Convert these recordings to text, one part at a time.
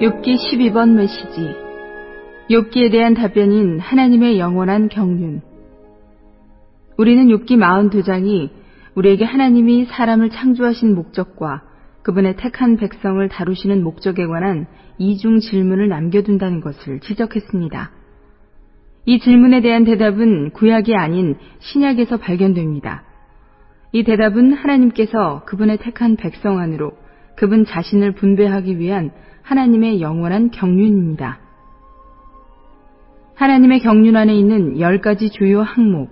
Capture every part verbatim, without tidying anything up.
욥기 십이 번 메시지. 욥기에 대한 답변인 하나님의 영원한 경륜. 우리는 욥기 사십이 장이 우리에게 하나님이 사람을 창조하신 목적과 그분의 택한 백성을 다루시는 목적에 관한 이중 질문을 남겨둔다는 것을 지적했습니다. 이 질문에 대한 대답은 구약이 아닌 신약에서 발견됩니다. 이 대답은 하나님께서 그분의 택한 백성 안으로 그분 자신을 분배하기 위한 하나님의 영원한 경륜입니다. 하나님의 경륜 안에 있는 열 가지 주요 항목.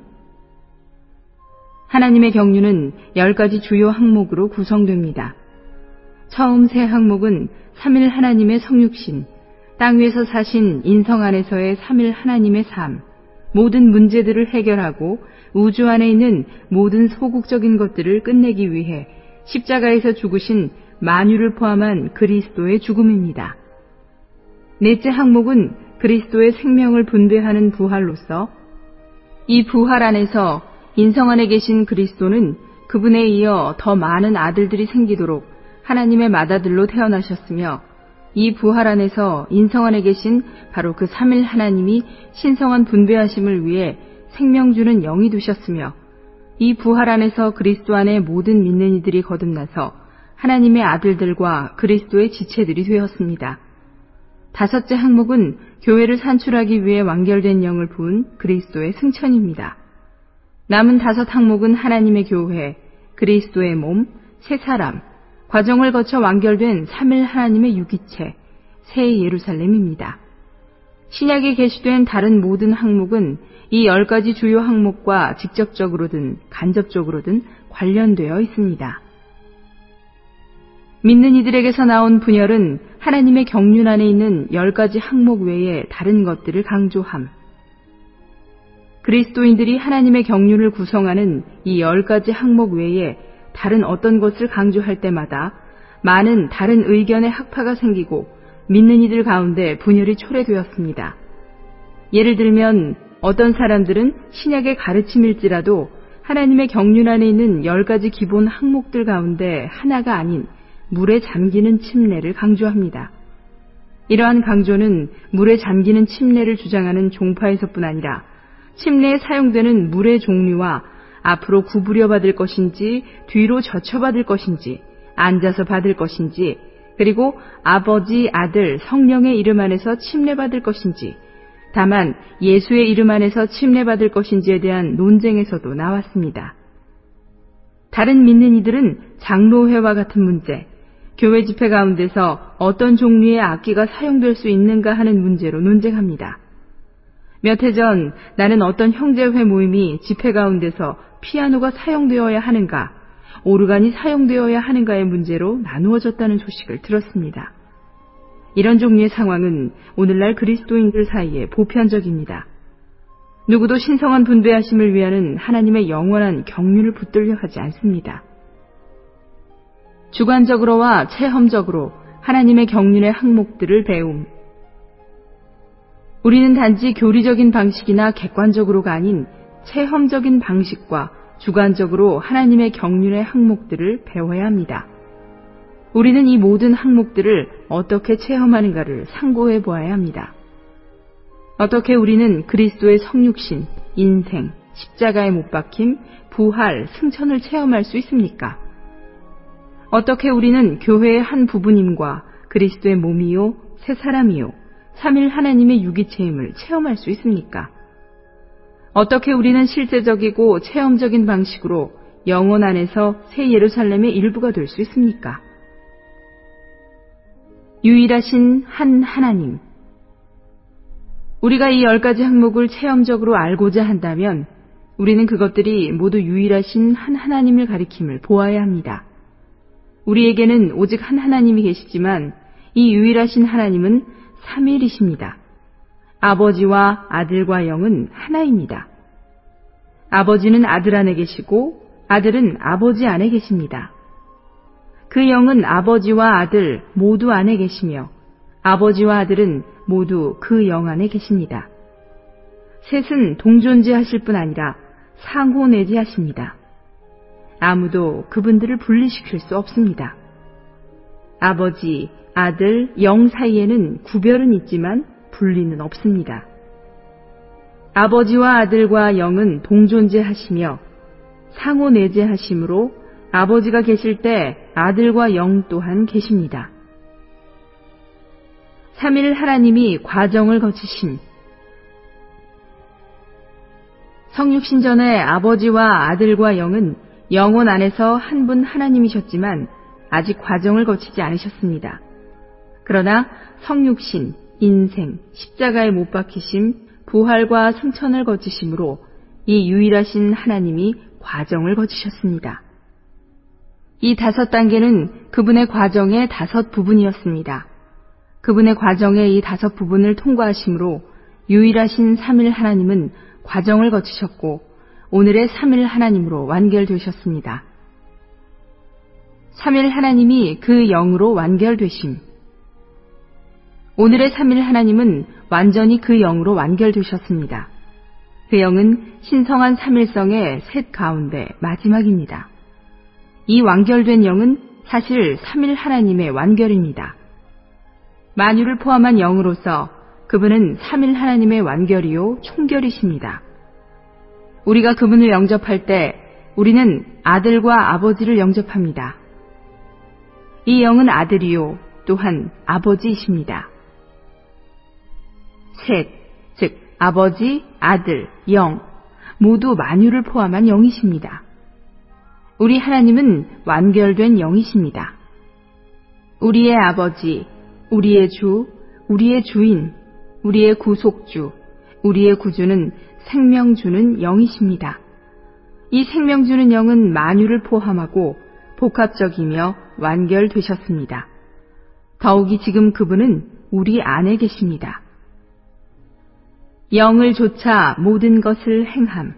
하나님의 경륜은 열 가지 주요 항목으로 구성됩니다. 처음 세 항목은 삼일 하나님의 성육신, 땅 위에서 사신 인성 안에서의 삼일 하나님의 삶, 모든 문제들을 해결하고 우주 안에 있는 모든 소극적인 것들을 끝내기 위해 십자가에서 죽으신 만유를 포함한 그리스도의 죽음입니다. 넷째 항목은 그리스도의 생명을 분배하는 부활로서 이 부활 안에서 인성 안에 계신 그리스도는 그분에 이어 더 많은 아들들이 생기도록 하나님의 맏아들로 태어나셨으며 이 부활 안에서 인성 안에 계신 바로 그 삼일 하나님이 신성한 분배하심을 위해 생명 주는 영이 되셨으며 이 부활 안에서 그리스도 안에 모든 믿는 이들이 거듭나서 하나님의 아들들과 그리스도의 지체들이 되었습니다. 다섯째 항목은 교회를 산출하기 위해 완결된 영을 부은 그리스도의 승천입니다. 남은 다섯 항목은 하나님의 교회, 그리스도의 몸, 새 사람, 과정을 거쳐 완결된 삼일 하나님의 유기체, 새 예루살렘입니다. 신약에 게시된 다른 모든 항목은 이 열 가지 주요 항목과 직접적으로든 간접적으로든 관련되어 있습니다. 믿는 이들에게서 나온 분열은 하나님의 경륜 안에 있는 열 가지 항목 외에 다른 것들을 강조함. 그리스도인들이 하나님의 경륜을 구성하는 이 열 가지 항목 외에 다른 어떤 것을 강조할 때마다 많은 다른 의견의 학파가 생기고 믿는 이들 가운데 분열이 초래되었습니다. 예를 들면 어떤 사람들은 신약의 가르침일지라도 하나님의 경륜 안에 있는 열 가지 기본 항목들 가운데 하나가 아닌 물에 잠기는 침례를 강조합니다. 이러한 강조는 물에 잠기는 침례를 주장하는 종파에서뿐 아니라 침례에 사용되는 물의 종류와 앞으로 구부려 받을 것인지 뒤로 젖혀 받을 것인지 앉아서 받을 것인지 그리고 아버지, 아들, 성령의 이름 안에서 침례 받을 것인지 다만 예수의 이름 안에서 침례 받을 것인지에 대한 논쟁에서도 나왔습니다. 다른 믿는 이들은 장로회와 같은 문제, 교회 집회 가운데서 어떤 종류의 악기가 사용될 수 있는가 하는 문제로 논쟁합니다. 몇 해 전 나는 어떤 형제회 모임이 집회 가운데서 피아노가 사용되어야 하는가, 오르간이 사용되어야 하는가의 문제로 나누어졌다는 소식을 들었습니다. 이런 종류의 상황은 오늘날 그리스도인들 사이에 보편적입니다. 누구도 신성한 분배하심을 위하는 하나님의 영원한 경륜을 붙들려 하지 않습니다. 주관적으로와 체험적으로 하나님의 경륜의 항목들을 배움. 우리는 단지 교리적인 방식이나 객관적으로가 아닌 체험적인 방식과 주관적으로 하나님의 경륜의 항목들을 배워야 합니다. 우리는 이 모든 항목들을 어떻게 체험하는가를 상고해 보아야 합니다. 어떻게 우리는 그리스도의 성육신, 인생, 십자가에 못 박힘, 부활, 승천을 체험할 수 있습니까? 어떻게 우리는 교회의 한 부분임과 그리스도의 몸이요, 새 사람이요, 삼일 하나님의 유기체임을 체험할 수 있습니까? 어떻게 우리는 실제적이고 체험적인 방식으로 영혼 안에서 새 예루살렘의 일부가 될 수 있습니까? 유일하신 한 하나님. 우리가 이 열 가지 항목을 체험적으로 알고자 한다면 우리는 그것들이 모두 유일하신 한 하나님을 가리킴을 보아야 합니다. 우리에게는 오직 한 하나님이 계시지만 이 유일하신 하나님은 삼일이십니다. 아버지와 아들과 영은 하나입니다. 아버지는 아들 안에 계시고 아들은 아버지 안에 계십니다. 그 영은 아버지와 아들 모두 안에 계시며 아버지와 아들은 모두 그 영 안에 계십니다. 셋은 동존재하실 뿐 아니라 상호내재하십니다. 아무도 그분들을 분리시킬 수 없습니다. 아버지, 아들, 영 사이에는 구별은 있지만 분리는 없습니다. 아버지와 아들과 영은 동존재하시며 상호 내재하심으로 아버지가 계실 때 아들과 영 또한 계십니다. 삼일 하나님이 과정을 거치심. 성육신 전에 아버지와 아들과 영은 영혼 안에서 한 분 하나님이셨지만 아직 과정을 거치지 않으셨습니다. 그러나 성육신, 인생, 십자가에 못 박히심, 부활과 승천을 거치심으로 이 유일하신 하나님이 과정을 거치셨습니다. 이 다섯 단계는 그분의 과정의 다섯 부분이었습니다. 그분의 과정의 이 다섯 부분을 통과하심으로 유일하신 삼일 하나님은 과정을 거치셨고 오늘의 삼일 하나님으로 완결되셨습니다. 삼일 하나님이 그 영으로 완결되심. 오늘의 삼일 하나님은 완전히 그 영으로 완결되셨습니다. 그 영은 신성한 삼일성의 셋 가운데 마지막입니다. 이 완결된 영은 사실 삼일 하나님의 완결입니다. 만유를 포함한 영으로서 그분은 삼일 하나님의 완결이요 총결이십니다. 우리가 그분을 영접할 때 우리는 아들과 아버지를 영접합니다. 이 영은 아들이요 또한 아버지이십니다. 셋, 즉 아버지, 아들, 영 모두 만유를 포함한 영이십니다. 우리 하나님은 완결된 영이십니다. 우리의 아버지, 우리의 주, 우리의 주인, 우리의 구속주, 우리의 구주는 생명주는 영이십니다. 이 생명주는 영은 만유를 포함하고 복합적이며 완결되셨습니다. 더욱이 지금 그분은 우리 안에 계십니다. 영을 좇아 모든 것을 행함.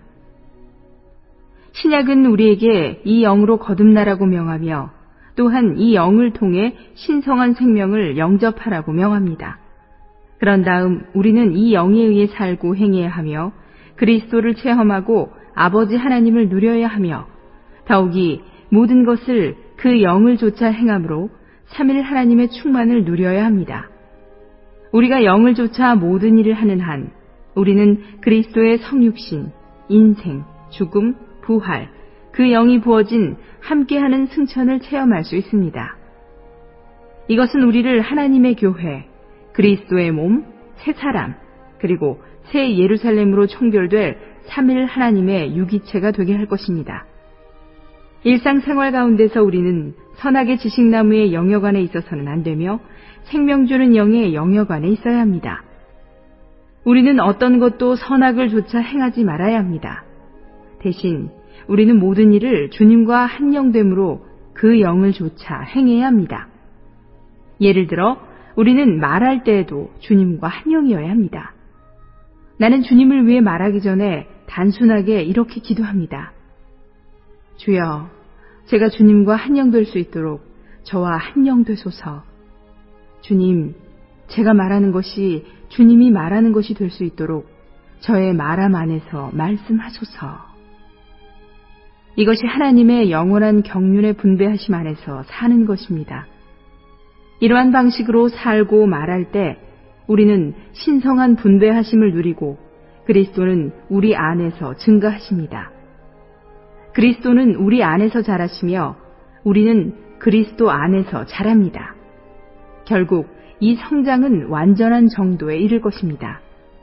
신약은 우리에게 이 영으로 거듭나라고 명하며 또한 이 영을 통해 신성한 생명을 영접하라고 명합니다. 그런 다음 우리는 이 영에 의해 살고 행해야 하며 그리스도를 체험하고 아버지 하나님을 누려야 하며 더욱이 모든 것을 그 영을 좇아 행함으로 삼일 하나님의 충만을 누려야 합니다. 우리가 영을 좇아 모든 일을 하는 한 우리는 그리스도의 성육신, 인생, 죽음, 부활, 그 영이 부어진 함께하는 승천을 체험할 수 있습니다. 이것은 우리를 하나님의 교회, 그리스도의 몸, 새 사람, 그리고 새 예루살렘으로 총결될 삼일 하나님의 유기체가 되게 할 것입니다. 일상생활 가운데서 우리는 선악의 지식나무의 영역 안에 있어서는 안 되며 생명주는 영의 영역 안에 있어야 합니다. 우리는 어떤 것도 선악을 조차 행하지 말아야 합니다. 대신 우리는 모든 일을 주님과 한영됨으로 그 영을 조차 행해야 합니다. 예를 들어 우리는 말할 때에도 주님과 한영이어야 합니다. 나는 주님을 위해 말하기 전에 단순하게 이렇게 기도합니다. 주여, 제가 주님과 한영될 수 있도록 저와 한영되소서. 주님, 제가 말하는 것이 주님이 말하는 것이 될 수 있도록 저의 말함 안에서 말씀하소서. 이것이 하나님의 영원한 경륜의 분배하심 안에서 사는 것입니다. 이러한 방식으로 살고 말할 때 우리는 신성한 분배하심을 누리고 그리스도는 우리 안에서 증가하십니다. 그리스도는 우리 안에서 자라시며 우리는 그리스도 안에서 자랍니다. 결국 이 성장은 완전한 정도에 이를 것입니다.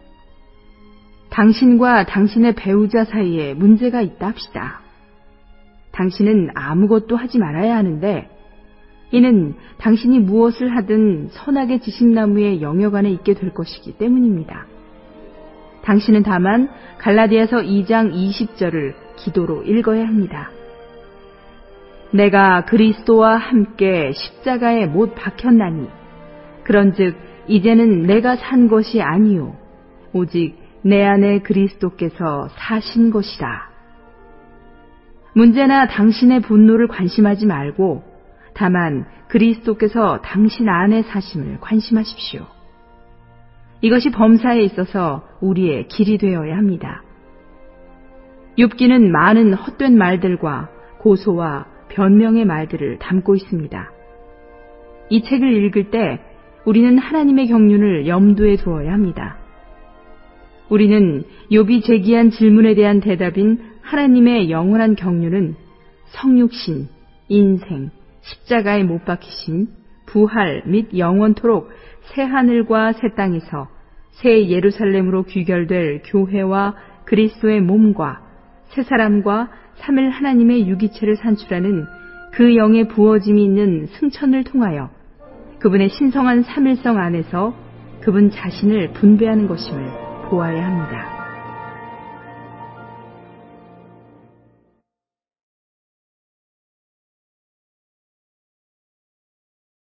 당신과 당신의 배우자 사이에 문제가 있다 합시다. 당신은 아무것도 하지 말아야 하는데 이는 당신이 무엇을 하든 선악의 지식나무의 영역 안에 있게 될 것이기 때문입니다. 당신은 다만 갈라디아서 이 장 이십 절을 기도로 읽어야 합니다. 내가 그리스도와 함께 십자가에 못 박혔나니 그런즉 이제는 내가 산 것이 아니요 오직 내 안에 그리스도께서 사신 것이라. 문제나 당신의 분노를 관심하지 말고 다만 그리스도께서 당신 안에 사심을 관심하십시오. 이것이 범사에 있어서 우리의 길이 되어야 합니다. 욥기는 많은 헛된 말들과 고소와 변명의 말들을 담고 있습니다. 이 책을 읽을 때 우리는 하나님의 경륜을 염두에 두어야 합니다. 우리는 욥이 제기한 질문에 대한 대답인 하나님의 영원한 경륜은 성육신, 인생, 십자가에 못 박히심, 부활 및 영원토록 새 하늘과 새 땅에서 새 예루살렘으로 귀결될 교회와 그리스도의 몸과 새 사람과 삼일 하나님의 유기체를 산출하는 그 영의 부어짐이 있는 승천을 통하여 그분의 신성한 삼일성 안에서 그분 자신을 분배하는 것임을 보아야 합니다.